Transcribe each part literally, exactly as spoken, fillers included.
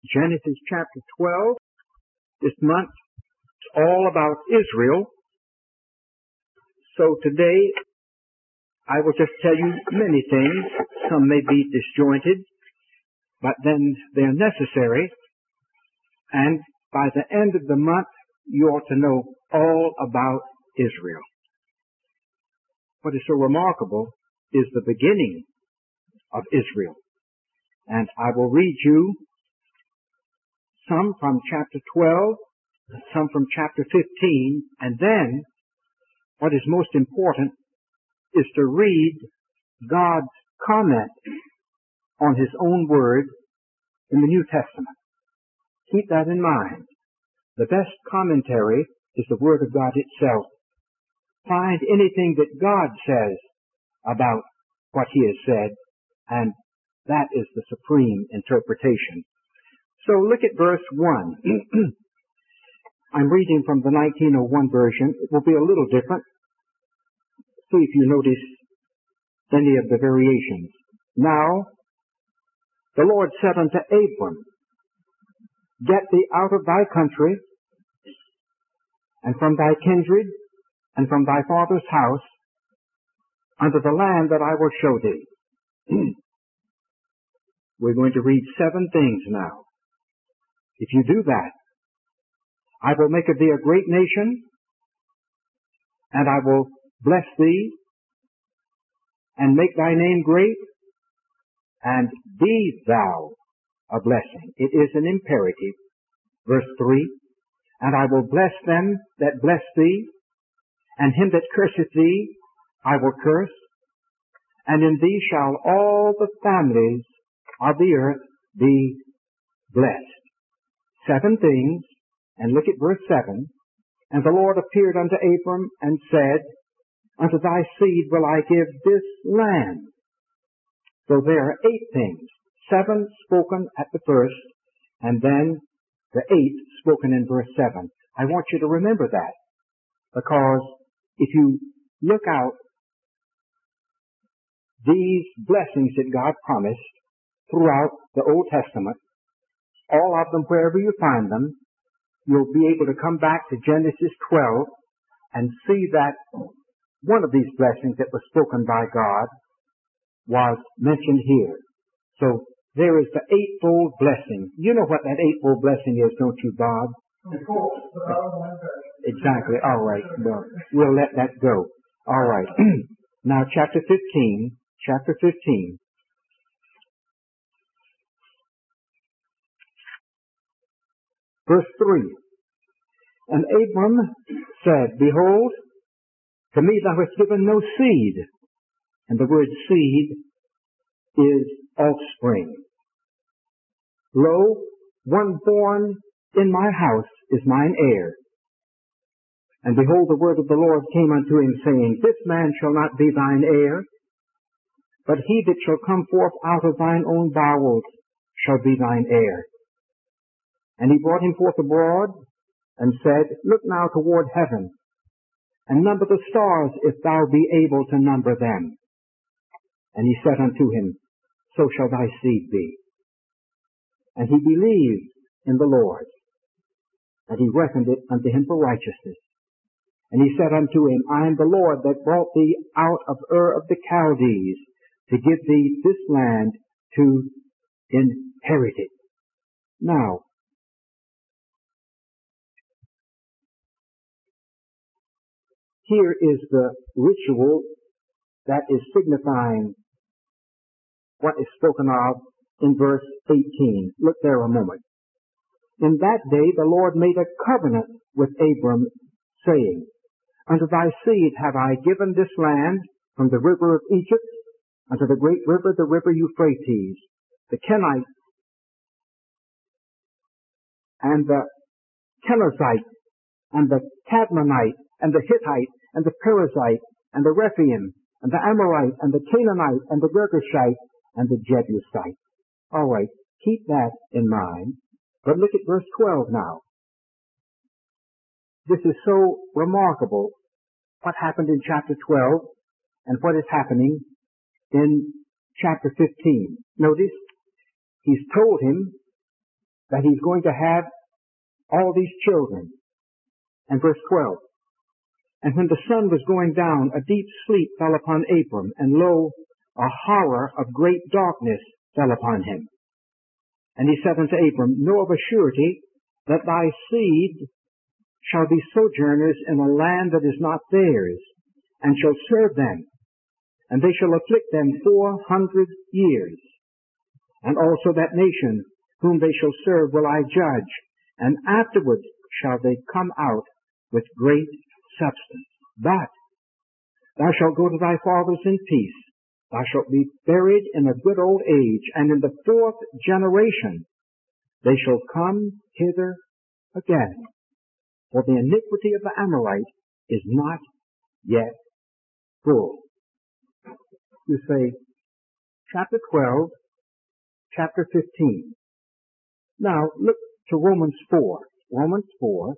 Genesis chapter twelve. This month is all about Israel. So today I will just tell you many things. Some may be disjointed, but then they're necessary. And by the end of the month, you ought to know all about Israel. What is so remarkable is the beginning of Israel. And I will read you some from chapter twelve, some from chapter fifteen, and then what is most important is to read God's comment on His own word in the New Testament. Keep that in mind. The best commentary is the Word of God itself. Find anything that God says about what He has said, and that is the supreme interpretation. So look at verse one. I'm reading from the nineteen oh one version. It will be a little different. See if you notice any of the variations. Now, the Lord said unto Abram, Get thee out of thy country, and from thy kindred, and from thy father's house, unto the land that I will show thee. We're going to read seven things now. If you do that, I will make of thee a great nation, and I will bless thee, and make thy name great, and be thou a blessing. It is an imperative. Verse three, And I will bless them that bless thee, and him that curseth thee I will curse, and in thee shall all the families of the earth be blessed. Seven things, and look at verse seven. And the Lord appeared unto Abram and said, Unto thy seed will I give this land. So there are eight things. Seven spoken at the first, and then the eighth spoken in verse seven. I want you to remember that, because if you look out these blessings that God promised throughout the Old Testament, all of them, wherever you find them, you'll be able to come back to Genesis twelve and see that one of these blessings that was spoken by God was mentioned here. So there is the eightfold blessing. You know what that eightfold blessing is, don't you, Bob? Exactly. All right. Well, we'll let that go. All right. Now, chapter fifteen. Chapter fifteen. Verse three. And Abram said, Behold, to me thou hast given no seed. And the word seed is offspring. Lo, one born in my house is mine heir. And behold, the word of the Lord came unto him, saying, This man shall not be thine heir, but he that shall come forth out of thine own bowels shall be thine heir. And he brought him forth abroad, and said, Look now toward heaven, and number the stars, if thou be able to number them. And he said unto him, So shall thy seed be. And he believed in the Lord, and he reckoned it unto him for righteousness. And he said unto him, I am the Lord that brought thee out of Ur of the Chaldees, to give thee this land to inherit it. Now, here is the ritual that is signifying what is spoken of in verse eighteen. Look there a moment. In that day the Lord made a covenant with Abram, saying, Unto thy seed have I given this land from the river of Egypt unto the great river, the river Euphrates, the Kenite, and the Kenizzite, and the Cadmonite, and the Hittite, and the Perizzite, and the Rephaim, and the Amorite, and the Canaanite, and the Girgashite, and the Jebusite. All right, keep that in mind. But look at verse twelve now. This is so remarkable, what happened in chapter twelve, and what is happening in chapter fifteen. Notice, he's told him that he's going to have all these children. And verse twelve, and when the sun was going down, a deep sleep fell upon Abram, and lo, a horror of great darkness fell upon him. And he said unto Abram, know of a surety that thy seed shall be sojourners in a land that is not theirs, and shall serve them, and they shall afflict them four hundred years. And also that nation whom they shall serve will I judge, and afterward shall they come out with great substance. But thou shalt go to thy fathers in peace. Thou shalt be buried in a good old age, and in the fourth generation they shall come hither again. For the iniquity of the Amorite is not yet full. You say, chapter twelve, chapter fifteen. Now, look to Romans four. Romans four.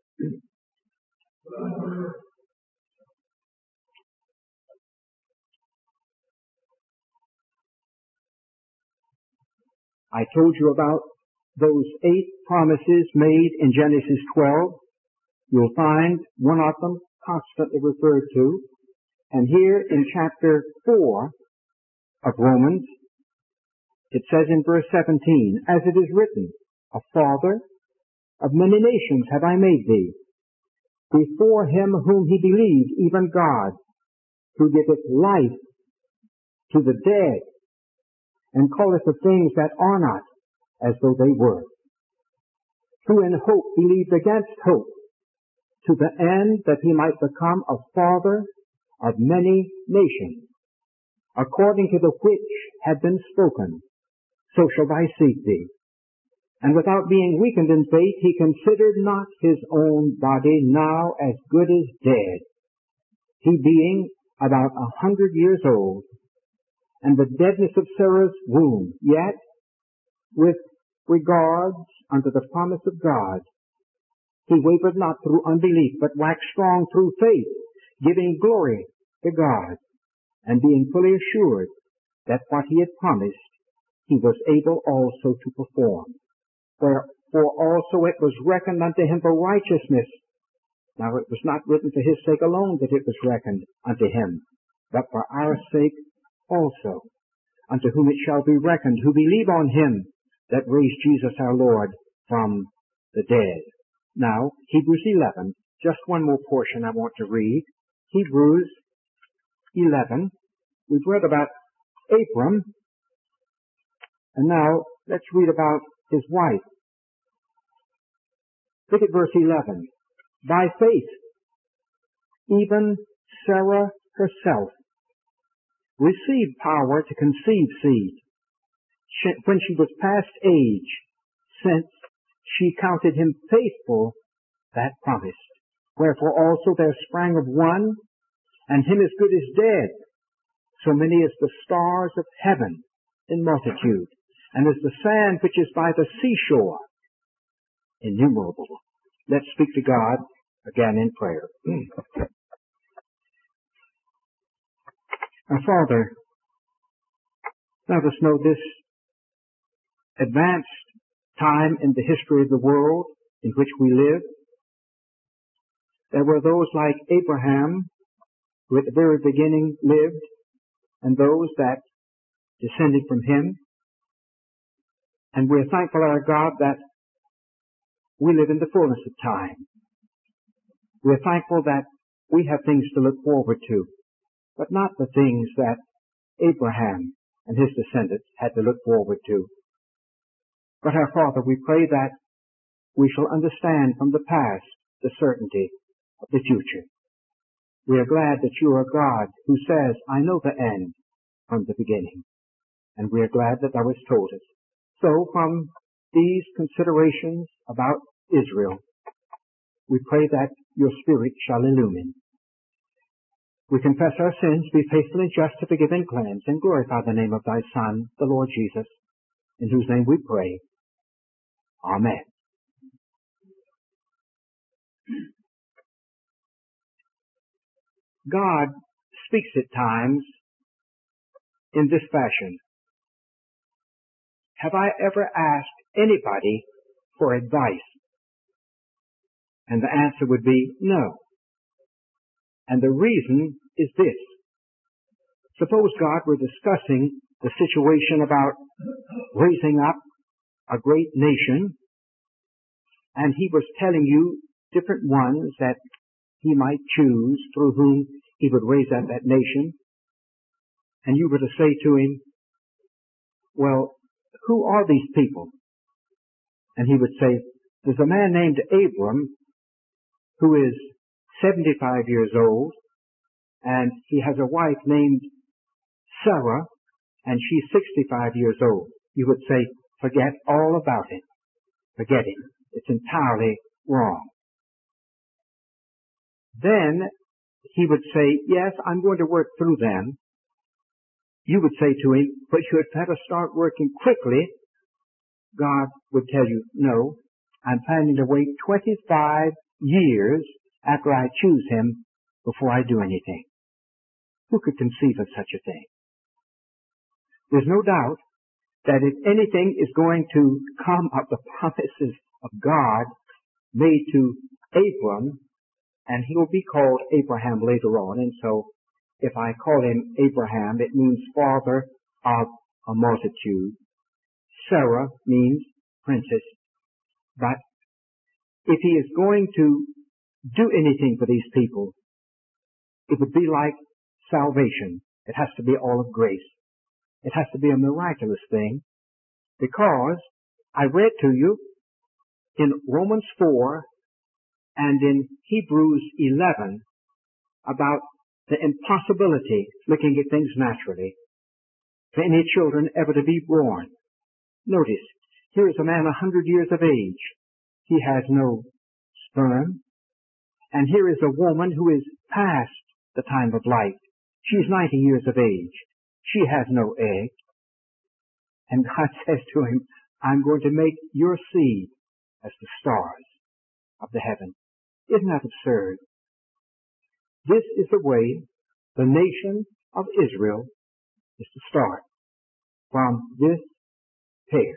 I told you about those eight promises made in Genesis twelve. You'll find one of them constantly referred to. And here in chapter four of Romans, it says in verse seventeen, as it is written, a father of many nations have I made thee, before him whom he believed, even God, who giveth life to the dead, and calleth the things that are not as though they were, who in hope believed against hope, to the end that he might become a father of many nations, according to the which had been spoken, so shall thy seed be. And without being weakened in faith, he considered not his own body now as good as dead, he being about a hundred years old, and the deadness of Sarah's womb, yet with regards unto the promise of God, he wavered not through unbelief, but waxed strong through faith, giving glory to God, and being fully assured that what he had promised, he was able also to perform. Wherefore also it was reckoned unto him for righteousness. Now it was not written for his sake alone that it was reckoned unto him, but for our sake also, unto whom it shall be reckoned, who believe on him that raised Jesus our Lord from the dead. Now, Hebrews eleven, just one more portion I want to read. Hebrews eleven. We've read about Abram, and now let's read about his wife. Look at verse eleven. By faith, even Sarah herself received power to conceive seed when she was past age, since she counted him faithful that promised. Wherefore also there sprang of one, and him as good as dead, so many as the stars of heaven in multitude, and as the sand which is by the seashore, innumerable. Let's speak to God again in prayer. Our Father, let us know this advanced time in the history of the world in which we live. There were those like Abraham, who at the very beginning lived, and those that descended from him. And we're thankful, our God, that we live in the fullness of time. We're thankful that we have things to look forward to, but not the things that Abraham and his descendants had to look forward to. But our Father, we pray that we shall understand from the past the certainty of the future. We are glad that you are a God who says, I know the end from the beginning. And we are glad that thou hast told us. So from these considerations about Israel, we pray that your Spirit shall illumine. We confess our sins, be faithful and just to forgive and cleanse, and glorify the name of thy Son, the Lord Jesus, in whose name we pray. Amen. God speaks at times in this fashion. Have I ever asked anybody for advice? And the answer would be no. And the reason is this. Suppose God were discussing the situation about raising up a great nation, and he was telling you different ones that he might choose through whom he would raise up that nation, and you were to say to him, well, who are these people? And he would say, there's a man named Abram who is seventy-five years old, and he has a wife named Sarah, and she's sixty-five years old. You would say, forget all about it. Forget it. It's entirely wrong. Then he would say, yes, I'm going to work through them. You would say to him, but you had better start working quickly. God would tell you, no, I'm planning to wait twenty-five years after I choose him before I do anything. Who could conceive of such a thing? There's no doubt that if anything is going to come of the promises of God made to Abram, and he will be called Abraham later on, and so if I call him Abraham, it means father of a multitude. Sarah means princess. But if he is going to do anything for these people, it would be like salvation. It has to be all of grace. It has to be a miraculous thing, because I read to you in Romans four and in Hebrews eleven about the impossibility, looking at things naturally, for any children ever to be born. Notice, here is a man a hundred years of age. He has no sperm. And here is a woman who is past the time of life. She's ninety years of age. She has no egg. And God says to him, I'm going to make your seed as the stars of the heaven. Isn't that absurd? This is the way the nation of Israel is to start, from this pair.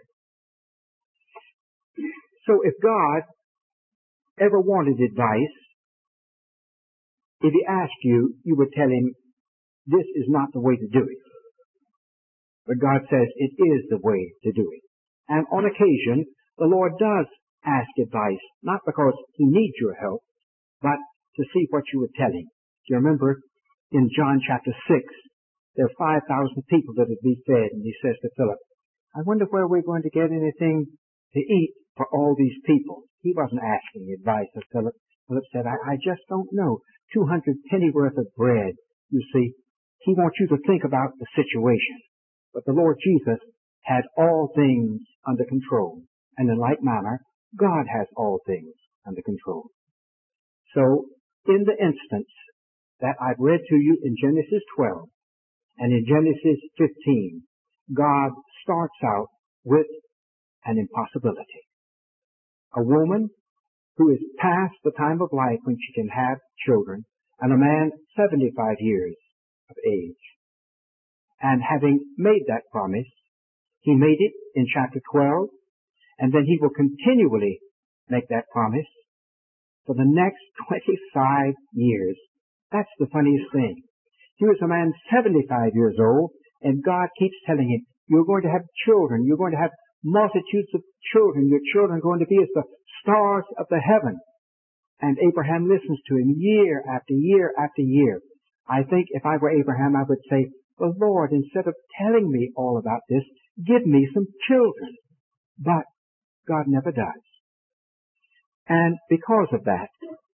So if God ever wanted advice, if he asked you, you would tell him, this is not the way to do it. But God says it is the way to do it. And on occasion, the Lord does ask advice, not because he needs your help, but to see what you would tell him. Do you remember in John chapter six, there are five thousand people that would be fed, and he says to Philip, I wonder where we're going to get anything to eat for all these people. He wasn't asking advice of Philip. Philip said, I, I just don't know. two hundred pennyworth of bread. You see, he wants you to think about the situation. But the Lord Jesus had all things under control. And in like manner, God has all things under control. So, in the instance that I've read to you in Genesis twelve and in Genesis fifteen, God starts out with an impossibility. A woman who is past the time of life when she can have children, and a man seventy-five years of age. And having made that promise, he made it in chapter twelve, and then he will continually make that promise for the next twenty-five years. That's the funniest thing. Here is a man seventy-five years old, and God keeps telling him, you're going to have children, you're going to have multitudes of children, your children are going to be as the stars of the heaven. And Abraham listens to him year after year after year. I think if I were Abraham, I would say, well, Lord, instead of telling me all about this, give me some children. But God never does. And because of that,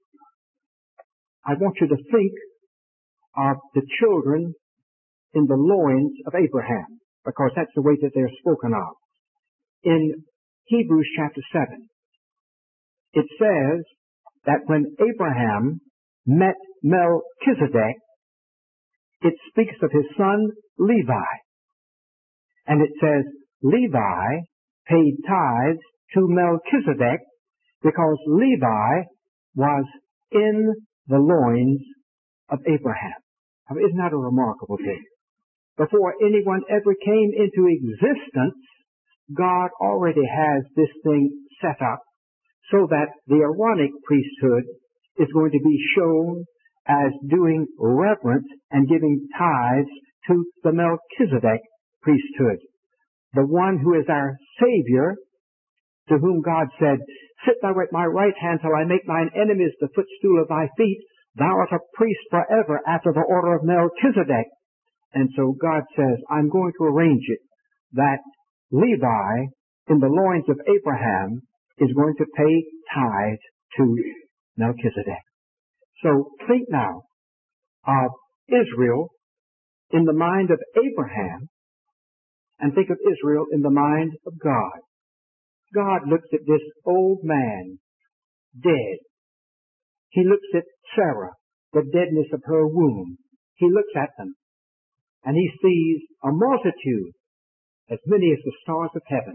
I want you to think of the children in the loins of Abraham, because that's the way that they're spoken of. In Hebrews chapter seven, it says that when Abraham met Melchizedek, it speaks of his son Levi. And it says, Levi paid tithes to Melchizedek because Levi was in the loins of Abraham. I mean, isn't that a remarkable thing? Before anyone ever came into existence, God already has this thing set up so that the Aaronic priesthood is going to be shown as doing reverence and giving tithes to the Melchizedek priesthood, the one who is our Savior, to whom God said, "Sit thou at my right hand till I make thine enemies the footstool of thy feet. Thou art a priest forever after the order of Melchizedek." And so God says, I'm going to arrange it that Levi, in the loins of Abraham, is going to pay tithe to Melchizedek. So think now of Israel in the mind of Abraham, and think of Israel in the mind of God. God looks at this old man, dead. He looks at Sarah, the deadness of her womb. He looks at them, and he sees a multitude, as many as the stars of heaven.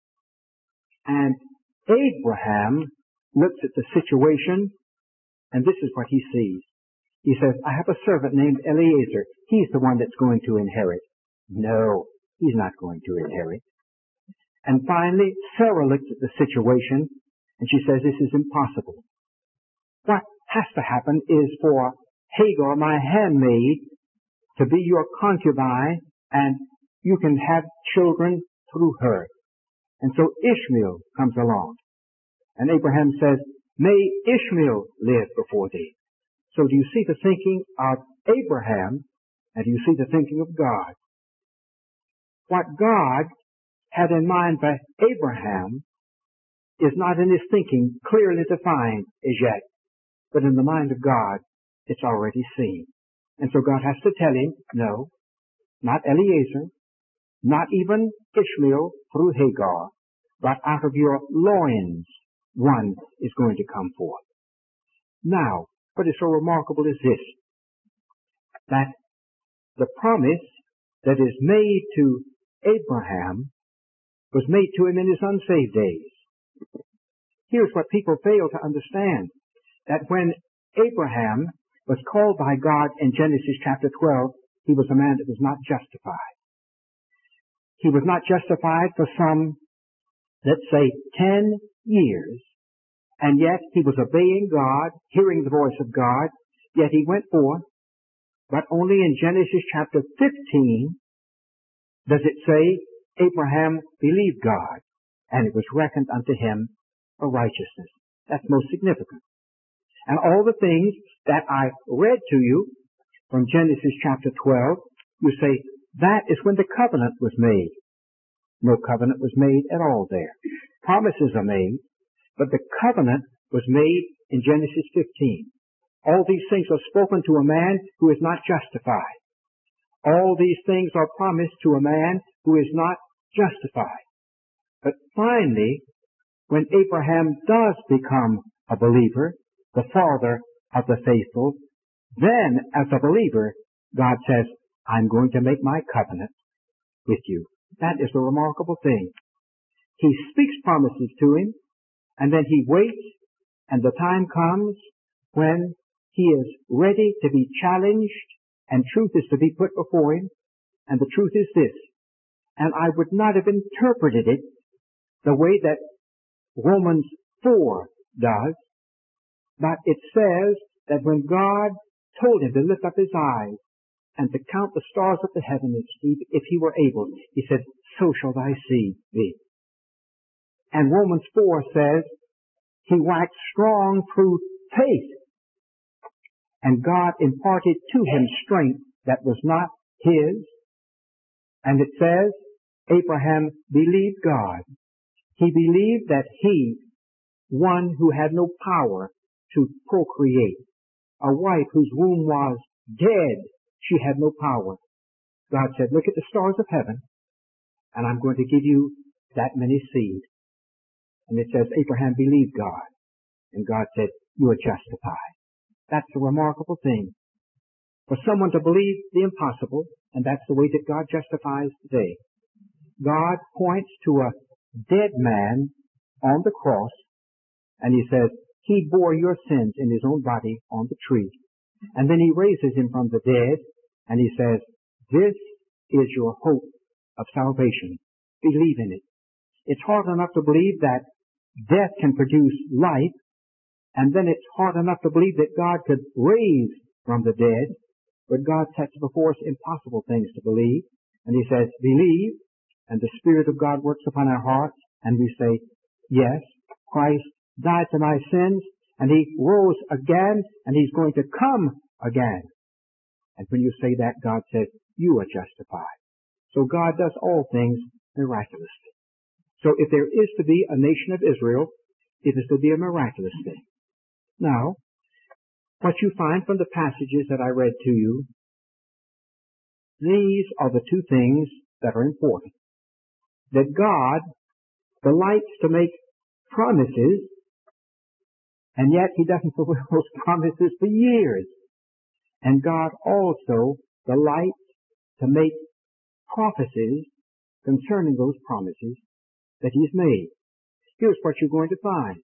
And Abraham looks at the situation, and this is what he sees. He says, I have a servant named Eliezer. He's the one that's going to inherit. No, he's not going to inherit. And finally, Sarah looks at the situation, and she says, this is impossible. What has to happen is for Hagar, my handmaid, to be your concubine, and you can have children through her. And so Ishmael comes along. And Abraham says, may Ishmael live before thee. So do you see the thinking of Abraham, and do you see the thinking of God? What God had in mind for Abraham is not in his thinking clearly defined as yet, but in the mind of God, it's already seen. And so God has to tell him, no, not Eliezer, not even Ishmael through Hagar, but out of your loins one is going to come forth. Now, what is so remarkable is this, that the promise that is made to Abraham was made to him in his unsaved days. Here's what people fail to understand, that when Abraham was called by God in Genesis chapter twelve, he was a man that was not justified. He was not justified for some, let's say, ten years, and yet he was obeying God, hearing the voice of God, yet he went forth, but only in Genesis chapter fifteen does it say Abraham believed God, and it was reckoned unto him for righteousness. That's most significant. And all the things that I read to you from Genesis chapter twelve, you say, that is when the covenant was made. No covenant was made at all there. Promises are made, but the covenant was made in Genesis fifteen. All these things are spoken to a man who is not justified. All these things are promised to a man who is not justified. But finally, when Abraham does become a believer, the father of the faithful, then as a believer, God says, I'm going to make my covenant with you. That is a remarkable thing. He speaks promises to him, and then he waits, and the time comes when he is ready to be challenged, and truth is to be put before him, and the truth is this. And I would not have interpreted it the way that Romans four does, but it says that when God told him to lift up his eyes and to count the stars of the heavens, if he were able, he said, so shall thy seed be. And Romans four says, he waxed strong through faith, and God imparted to him strength that was not his. And it says, Abraham believed God. He believed that he, one who had no power to procreate, a wife whose womb was dead, she had no power. God said, look at the stars of heaven, and I'm going to give you that many seed. And it says, Abraham believed God, and God said, you are justified. That's a remarkable thing. For someone to believe the impossible, and that's the way that God justifies today. God points to a dead man on the cross, and he says, he bore your sins in his own body on the tree. And then he raises him from the dead, and he says, this is your hope of salvation. Believe in it. It's hard enough to believe that death can produce life, and then it's hard enough to believe that God could raise from the dead, but God sets before us impossible things to believe, and He says, believe, and the Spirit of God works upon our hearts, and we say, yes, Christ died for my sins, and He rose again, and He's going to come again. And when you say that, God says, you are justified. So God does all things miraculously. So if there is to be a nation of Israel, it is to be a miraculous thing. Now, what you find from the passages that I read to you, these are the two things that are important. That God delights to make promises, and yet He doesn't fulfill those promises for years. And God also delights to make prophecies concerning those promises that He's made. Here's what you're going to find.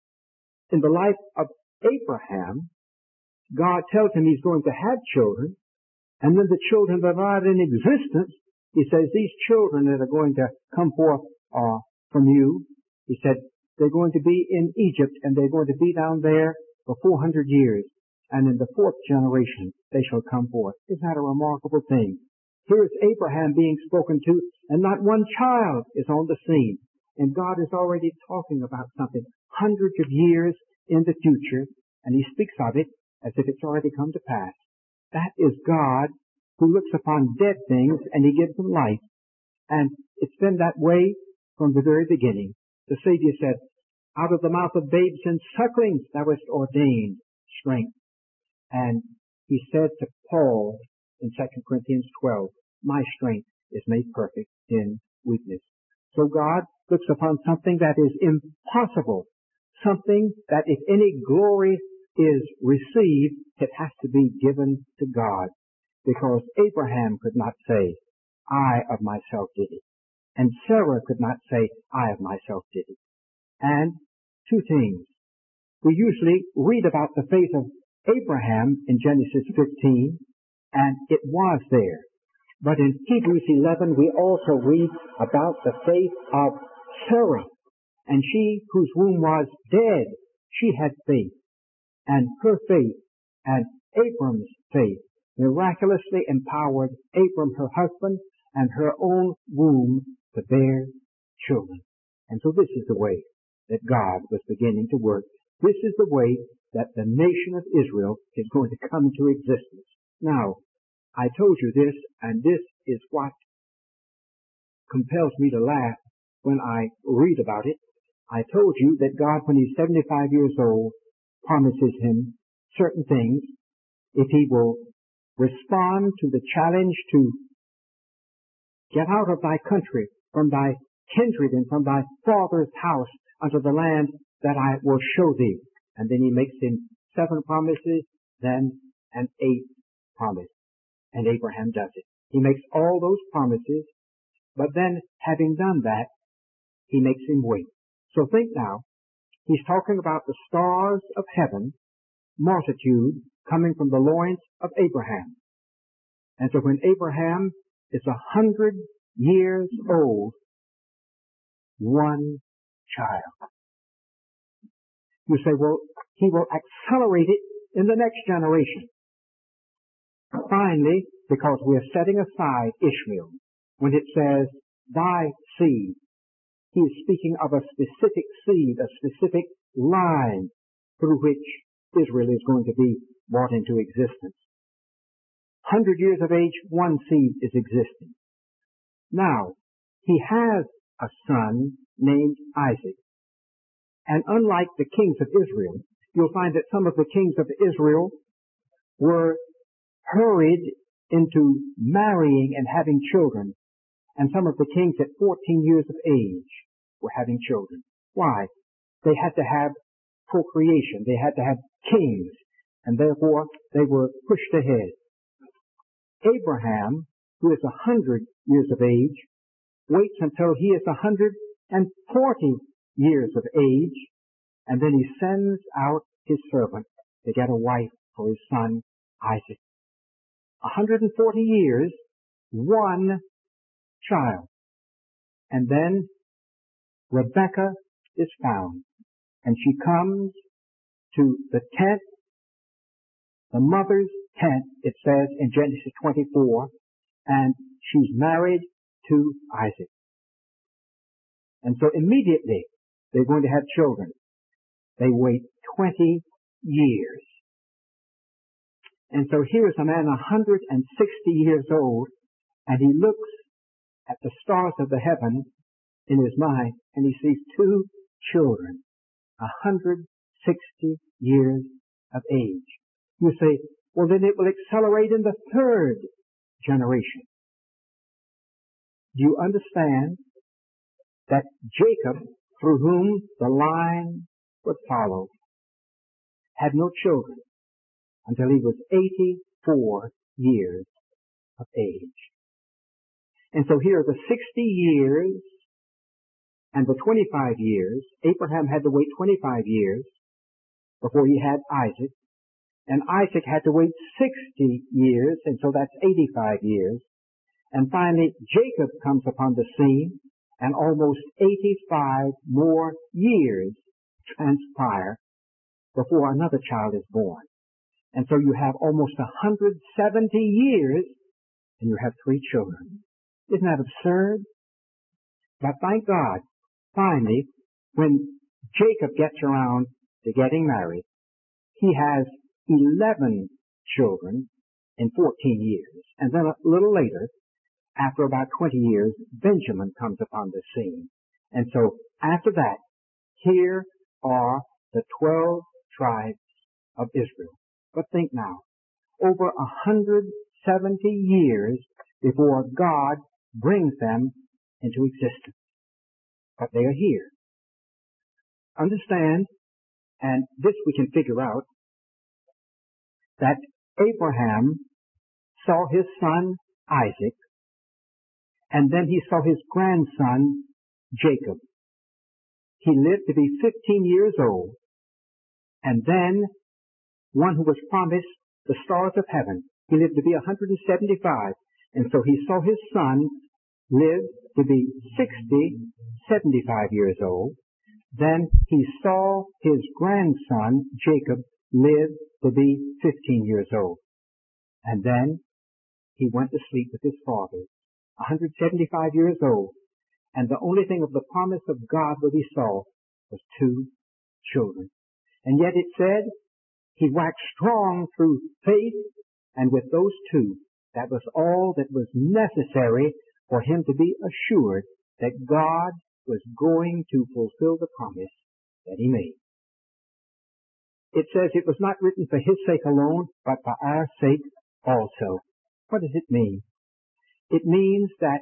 In the life of Abraham, God tells him He's going to have children, and when the children are not in existence, He says, these children that are going to come forth are from you. He said, they're going to be in Egypt, and they're going to be down there for four hundred years. And in the fourth generation, they shall come forth. Isn't that a remarkable thing? Here is Abraham being spoken to, and not one child is on the scene. And God is already talking about something hundreds of years in the future, and He speaks of it as if it's already come to pass. That is God who looks upon dead things and He gives them life. And it's been that way from the very beginning. The Savior said, out of the mouth of babes and sucklings thou hast ordained strength. And He said to Paul in Second Corinthians twelve, my strength is made perfect in weakness. So God looks upon something that is impossible, something that if any glory is received, it has to be given to God. Because Abraham could not say, I of myself did it. And Sarah could not say, I of myself did it. And two things. We usually read about the faith of Abraham in Genesis fifteen, and it was there. But in Hebrews eleven, we also read about the faith of Sarah. And she whose womb was dead, she had faith. And her faith and Abram's faith miraculously empowered Abram, her husband, and her own womb to bear children. And so this is the way that God was beginning to work. This is the way that the nation of Israel is going to come into existence. Now, I told you this, and this is what compels me to laugh when I read about it. I told you that God, when He's seventy-five years old, promises him certain things if he will respond to the challenge to get out of thy country, from thy kindred, and from thy father's house unto the land that I will show thee. And then He makes him seven promises, then an eighth promise. And Abraham does it. He makes all those promises, but then, having done that, He makes him wait. So think now, He's talking about the stars of heaven, multitude, coming from the loins of Abraham. And so when Abraham is a hundred years old, one child. You say, well, He will accelerate it in the next generation. Finally, because we're setting aside Ishmael, when it says, thy seed, He is speaking of a specific seed, a specific line through which Israel is going to be brought into existence. Hundred years of age, one seed is existing. Now, He has a son named Isaac. And unlike the kings of Israel, you'll find that some of the kings of Israel were hurried into marrying and having children. And some of the kings at fourteen years of age were having children. Why? They had to have procreation. They had to have kings. And therefore, they were pushed ahead. Abraham, who is a hundred years of age, waits until he is a hundred and forty years of age, and then he sends out his servant to get a wife for his son Isaac. A hundred and forty years, one child. And then Rebekah is found, and she comes to the tent, the mother's tent, it says in Genesis twenty-four, and she's married to Isaac. And so immediately they're going to have children. They wait twenty years. And so here is a man one hundred sixty years old, and he looks at the stars of the heaven in his mind, and he sees two children, one hundred sixty years of age. You say, well, then it will accelerate in the third generation. Do you understand that Jacob, through whom the line would follow, had no children until he was eighty-four years of age? And so here are the sixty years and the twenty-five years. Abraham had to wait twenty-five years before he had Isaac. And Isaac had to wait sixty years, and so that's eighty-five years. And finally, Jacob comes upon the scene, and almost eighty-five more years transpire before another child is born. And so you have almost one hundred seventy years, and you have three children. Isn't that absurd? But thank God, finally, when Jacob gets around to getting married, he has eleven children in fourteen years. And then a little later, after about twenty years, Benjamin comes upon the scene. And so after that, here are the twelve tribes of Israel. But think now, over one hundred seventy years before God brings them into existence. But they are here. Understand, and this we can figure out, that Abraham saw his son Isaac, and then he saw his grandson Jacob. He lived to be fifteen years old, and then one who was promised the stars of heaven, he lived to be one hundred seventy-five, and so he saw his son live to be sixty, seventy-five years old. Then he saw his grandson Jacob live to be fifteen years old. And then he went to sleep with his fathers, one hundred seventy-five years old. And the only thing of the promise of God that he saw was two children. And yet it said he waxed strong through faith, and with those two, that was all that was necessary for him to be assured that God was going to fulfill the promise that he made. It says it was not written for his sake alone, but for our sake also. What does it mean? It means that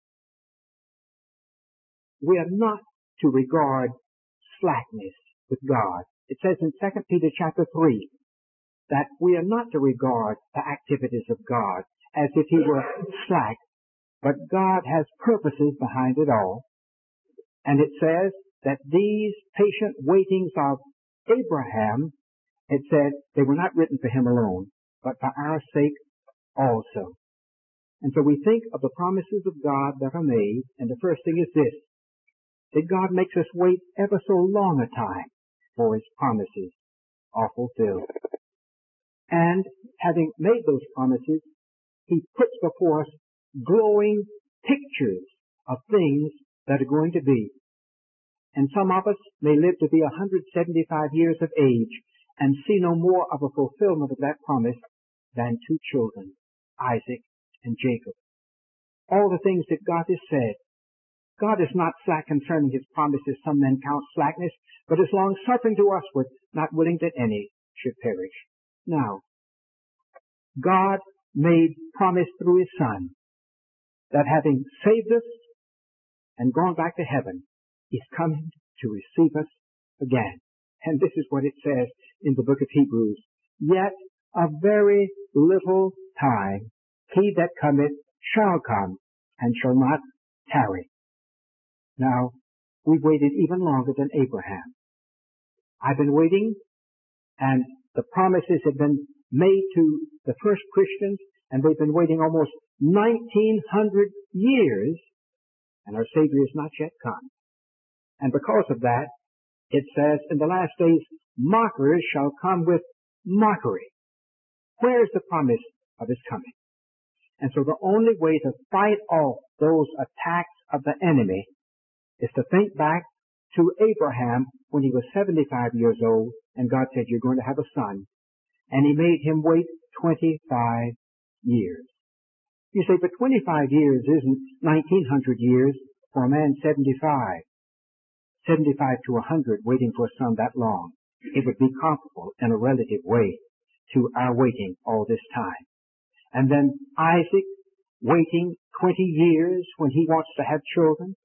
we are not to regard slackness with God. It says in Second Peter chapter three that we are not to regard the activities of God as if he were slack, but God has purposes behind it all. And it says that these patient waitings of Abraham, it said they were not written for him alone, but for our sake also. And so we think of the promises of God that are made, and the first thing is this, that God makes us wait ever so long a time for his promises are fulfilled. And having made those promises, he puts before us glowing pictures of things that are going to be. And some of us may live to be one hundred seventy-five years of age and see no more of a fulfillment of that promise than two children, Isaac and Jacob. All the things that God has said. God is not slack concerning his promises, some men count slackness, but is long-suffering to usward, not willing that any should perish. Now, God made promise through his Son that having saved us and gone back to heaven, he's coming to receive us again. And this is what it says in the book of Hebrews. Yet a very little time, he that cometh shall come and shall not tarry. Now, we've waited even longer than Abraham. I've been waiting, and the promises have been made to the first Christians, and they've been waiting almost nineteen hundred years, and our Savior is not yet come. And because of that, it says, in the last days, mockers shall come with mockery. Where is the promise of his coming? And so the only way to fight off those attacks of the enemy is to think back to Abraham when he was seventy-five years old, and God said, you're going to have a son. And he made him wait twenty-five years. You say, but twenty-five years isn't nineteen hundred years for a man seventy-five. seventy-five to one hundred waiting for a son that long. It would be comparable in a relative way to our waiting all this time. And then Isaac waiting twenty years when he wants to have children.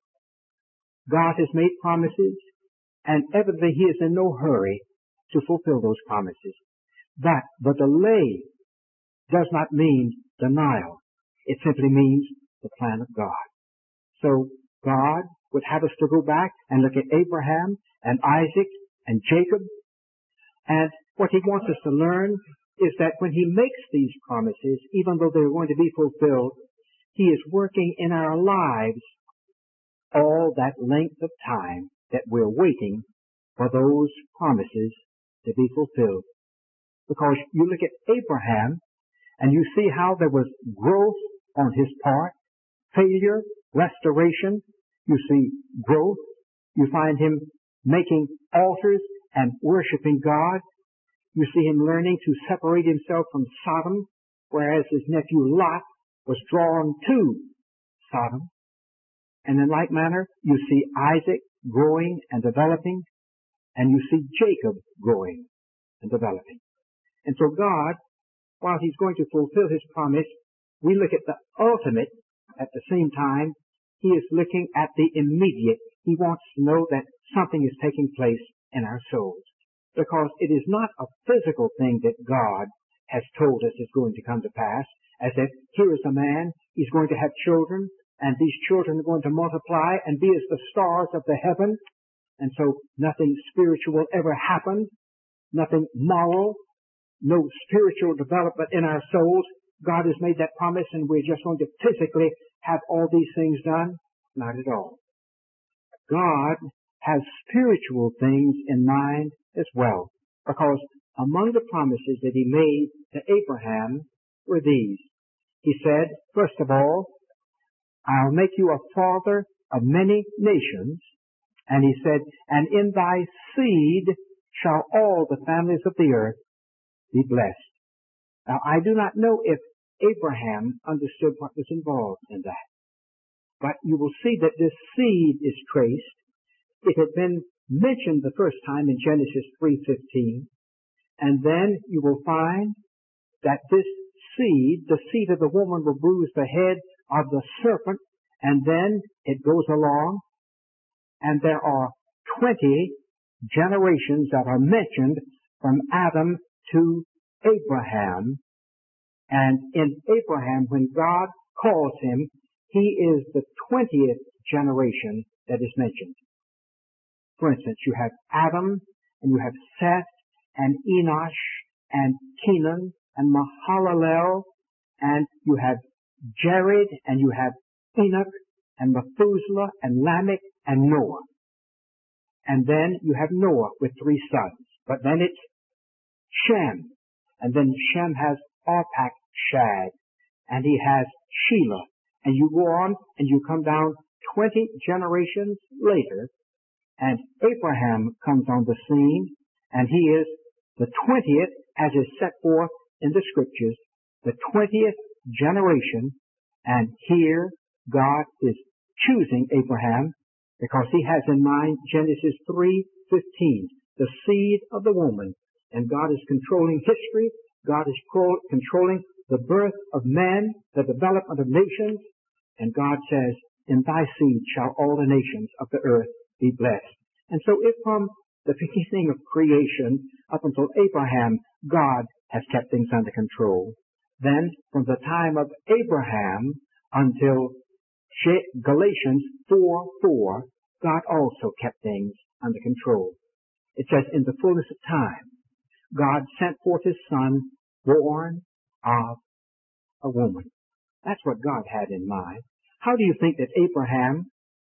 God has made promises, and evidently he is in no hurry to fulfill those promises. But the delay does not mean denial. It simply means the plan of God. So God would have us to go back and look at Abraham and Isaac and Jacob. And what he wants us to learn is that when he makes these promises, even though they're going to be fulfilled, he is working in our lives all that length of time that we're waiting for those promises to be fulfilled. Because you look at Abraham and you see how there was growth on his part, failure, restoration. You see growth. You find him making altars and worshiping God. You see him learning to separate himself from Sodom, whereas his nephew Lot was drawn to Sodom. And in like manner, you see Isaac growing and developing, and you see Jacob growing and developing. And so God, while he's going to fulfill his promise, we look at the ultimate at the same time. He is looking at the immediate. He wants to know that something is taking place in our souls. Because it is not a physical thing that God has told us is going to come to pass, as if here is a man, he's going to have children, and these children are going to multiply and be as the stars of the heaven. And so nothing spiritual will ever happen, nothing moral, no spiritual development in our souls. God has made that promise, and we're just going to physically have all these things done? Not at all. God has spiritual things in mind as well, because among the promises that he made to Abraham were these. He said, first of all, I'll make you a father of many nations. And he said, and in thy seed shall all the families of the earth be blessed. Now, I do not know if Abraham understood what was involved in that. But you will see that this seed is traced. It had been mentioned the first time in Genesis three fifteen. And then you will find that this seed, the seed of the woman, will bruise the head of the serpent. And then it goes along. And there are twenty generations that are mentioned from Adam to Abraham. And in Abraham, when God calls him, he is the twentieth generation that is mentioned. For instance, you have Adam, and you have Seth, and Enosh, and Kenan, and Mahalalel, and you have Jared, and you have Enoch, and Methuselah, and Lamech, and Noah. And then you have Noah with three sons. But then it's Shem. And then Shem has Arpachshad, and he has Shelah. And you go on, and you come down twenty generations later, and Abraham comes on the scene, and he is the twentieth, as is set forth in the Scriptures, the twentieth generation. And here God is choosing Abraham because he has in mind Genesis three fifteen, the seed of the woman. And God is controlling history. God is pro- controlling the birth of men, the development of nations. And God says, in thy seed shall all the nations of the earth be blessed. And so if from the beginning of creation up until Abraham, God has kept things under control, then from the time of Abraham until Galatians four four, God also kept things under control. It says, in the fullness of time, God sent forth his Son, born of a woman. That's what God had in mind. How do you think that Abraham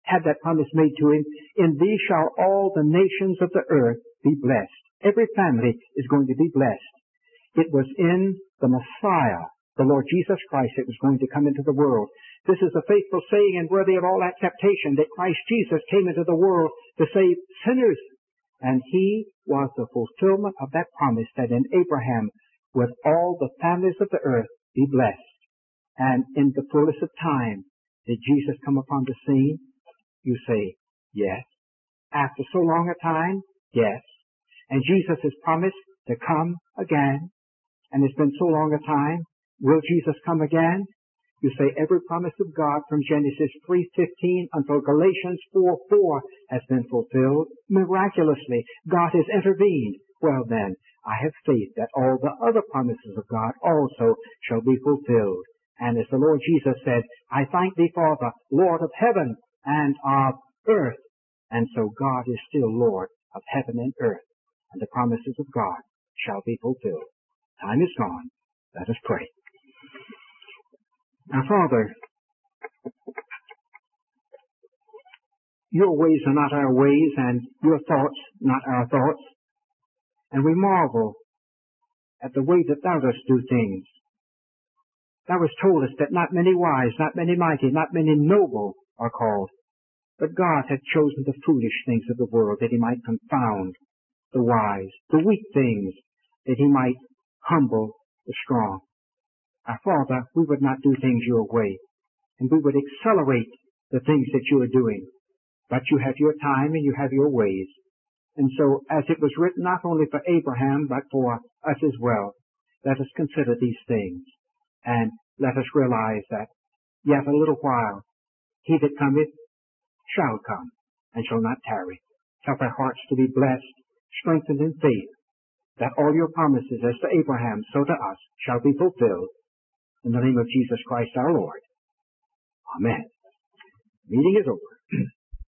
had that promise made to him, in thee shall all the nations of the earth be blessed. Every family is going to be blessed. It was in the Messiah, the Lord Jesus Christ, that was going to come into the world. This is a faithful saying and worthy of all acceptation, that Christ Jesus came into the world to save sinners. And he was the fulfillment of that promise that in Abraham would all the families of the earth be blessed. And in the fullness of time, did Jesus come upon the scene? You say, yes. After so long a time, yes. And Jesus has promised to come again. And it's been so long a time. Will Jesus come again? You say every promise of God from Genesis three fifteen until Galatians four four has been fulfilled miraculously. God has intervened. Well then, I have faith that all the other promises of God also shall be fulfilled. And as the Lord Jesus said, I thank thee, Father, Lord of heaven and of earth. And so God is still Lord of heaven and earth. And the promises of God shall be fulfilled. Time is gone. Let us pray. Now, Father, your ways are not our ways, and your thoughts not our thoughts. And we marvel at the way that thou dost do things. Thou hast told us that not many wise, not many mighty, not many noble are called. But God hath chosen the foolish things of the world, that he might confound the wise, the weak things, that he might humble the strong. Our Father, we would not do things your way, and we would accelerate the things that you are doing. But you have your time and you have your ways. And so, as it was written not only for Abraham, but for us as well, let us consider these things, and let us realize that yet a little while, he that cometh shall come, and shall not tarry. Help our hearts to be blessed, strengthened in faith, that all your promises as to Abraham, so to us, shall be fulfilled. In the name of Jesus Christ our Lord. Amen. Meeting is over.